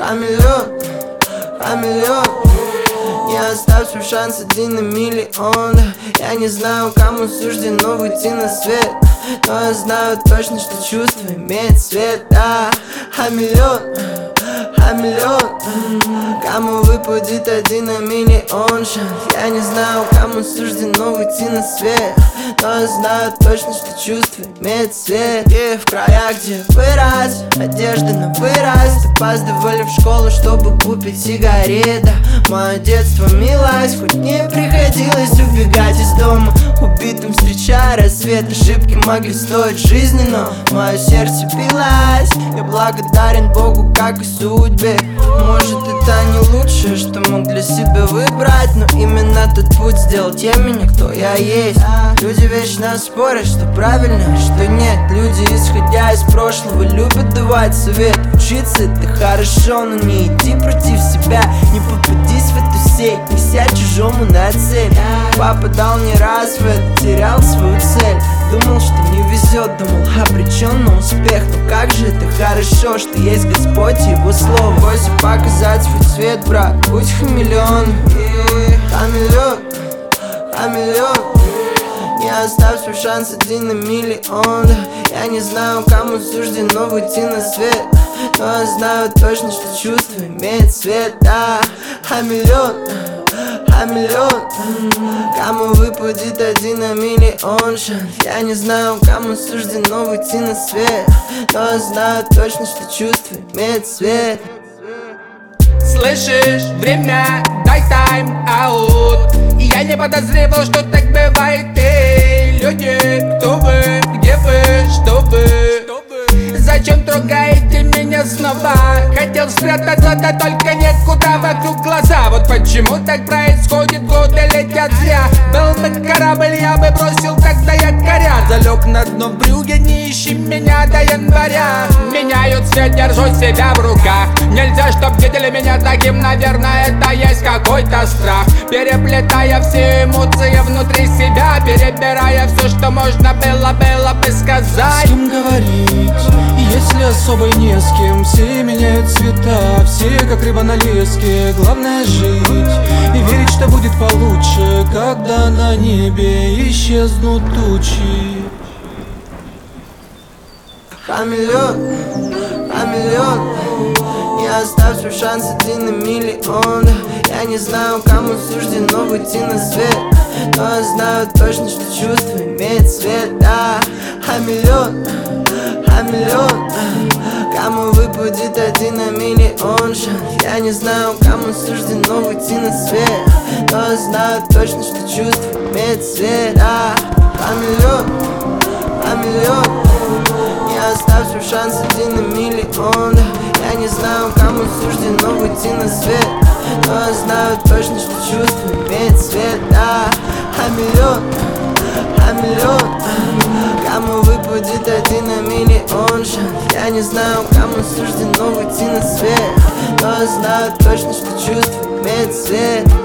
Хамелеон, хамелеон. Не оставь свой шанс один на миллион. Я не знаю, кому суждено выйти на свет, но я знаю точно, что чувство имеет цвет. Хамелеон, хамелеон. Кому выпадет один на миллион шанс. Я не знаю, кому суждено выйти на свет, но я знаю точно, что чувство имеет цвет. И в краях, где вырос, одежда на вырос, опаздывали в школу, чтобы купить сигареты. Мое детство милось, хоть не приходилось убегать из дома убитым, встречая рассвет. Ошибки могли стоить жизни, но мое сердце билось. Я благодарен Богу, как и судьбе. Может, это не лучшее, что мог для себя выбрать, но именно тот путь сделал тем меня, кто я есть. Люди вечно спорят, что правильно, что нет. Люди, исходя из прошлого, любят давать совет. Учиться это хорошо, но не иди против себя. Не попадись в эту сеть, не сядь чужому на цель. Папа дал не раз в это, терял свою цель. Думал, что не везет, думал, обречен на успех. Но как же это хорошо, что есть Господь и Его Слово. Бойся показать свой цвет, брат, будь хамелеон. Хамелеон, хамелеон. Не оставь свой шанс один на миллион. Я не знаю, кому суждено выйти на свет, но я знаю точно, что чувство имеет цвет. Хамелеон, хамелеон. Кому выпадет один на миллион шанс. Я не знаю, кому суждено выйти на свет, но я знаю точно, что чувство имеет цвет. Слышишь, время, дай тайм-аут. И я не подозревал, что так бывает. Эй, люди, кто вы, где вы, что вы? Зачем трогаете меня снова? Хотел спрятаться, да только некуда, вокруг глаза. Вот почему так происходит, годы летят зря. Был бы корабль, я бы бросил тогда якоря. Залег на дно в брюге, не ищи меня до января. Меняют цвет, держу себя в руках. Нельзя, чтоб видели меня таким, наверное, это есть какой-то страх. Переплетая все эмоции внутри себя, перебирая все, что можно было бы сказать. С кем говорить, если особо не с кем? Все меняют цвета, все как рыба на леске. Главное жить и верить, что будет получше, когда на небе исчезнут тучи. Хамелеон, хамелеон. Не оставь свой шанс один на миллион. Я не знаю, кому суждено выйти на свет, но я знаю точно, что чувство имеет цвет. Хамелеон, хамелеон. Кому выпадет один на миллион шанс. Я не знаю, кому суждено выйти на свет, но я знаю точно, что чувство имеет цвет. Хамелеон, хамелеон. Не оставь свой шанс один на миллион. Я не знаю, кому суждено выйти на свет, но я знаю точно, что чувство имеет цвет. Хамелеон, хамелеон. Кому выпадет один на миллион шанс. Я не знаю, кому суждено выйти на свет, но я знаю точно, что чувство имеет цвет.